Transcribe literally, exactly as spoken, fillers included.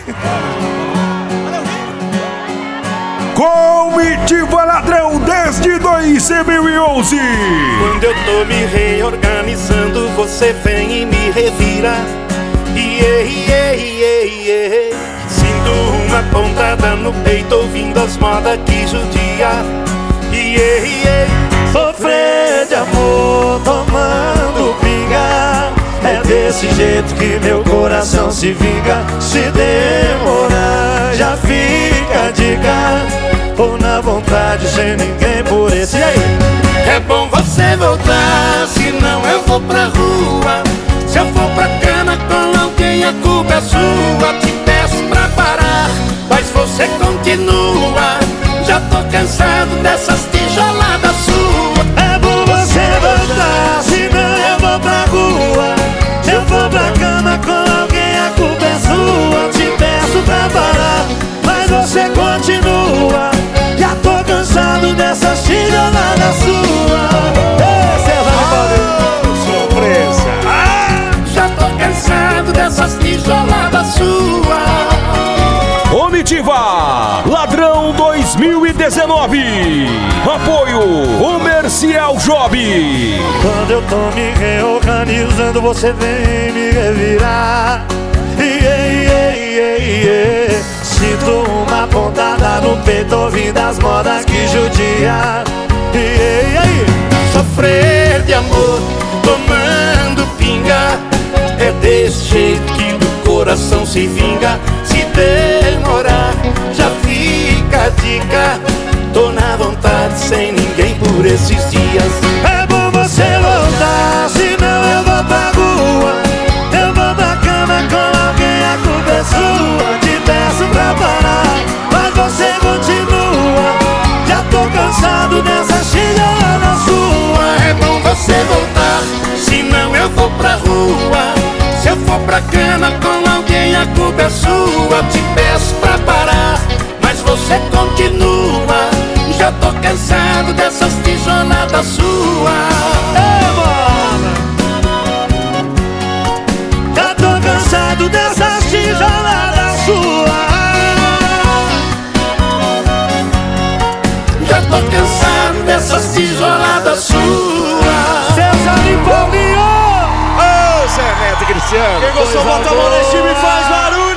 Comitiva Ladrão desde dois mil e onze. Quando eu tô me reorganizando, você vem e me revira. Yeah, yeah, yeah, yeah. Sinto uma pontada no peito, ouvindo as modas que judia. Yeah, yeah. Sofrer de amor, tomando pinga. É desse jeito que meu coração se vinga. Se demorar, já fica a dica. Ou na vontade, sem ninguém por esse. E aí? É bom você voltar, senão eu vou pra rua. Se eu for pra cama com alguém, a culpa é sua. Te peço pra parar, mas você continua. Já tô cansado dessas tijoladas suas. É bom você voltar, senão eu vou pra rua. Se eu for pra cama com alguém, a culpa é sua. Te peço pra parar, mas você continua. Já tô cansado dessas tijoladas suas. Ei, César Paulo, surpresa. Ah, já tô cansado dessas tijoladas suas. Comitiva Ladrão dois mil e dezenove. Apoio Comercial Job. Quando eu tô me reorganizando, você vem me revirar. Yeah, yeah, yeah, yeah. Sinto uma pontada no peito, ouvindo as modas que judia. Yeah, yeah, yeah. Sofrer de amor, tomando pinga. É desse jeito que do coração se vinga. Se demorar, já fica a dica. Tô na vontade, sem ninguém por esses dias. É bom você voltar, senão eu vou pra rua. Eu vou pra cama com alguém, a culpa é sua. Te peço pra parar, mas você continua. Já tô cansado dessa chilhada sua. É bom você voltar, senão eu vou pra rua. Se eu for pra cama com alguém, a culpa é sua. Te peço pra parar, mas você continua. Já tô cansado dessas tijoladas suas. Ei, mano! Já tô cansado dessas tijoladas suas. Já tô cansado dessas tijoladas suas. César e Paulinho! Ô, Zé Neto e Cristiano. Quem gostou, bota a mão nesse time e faz barulho.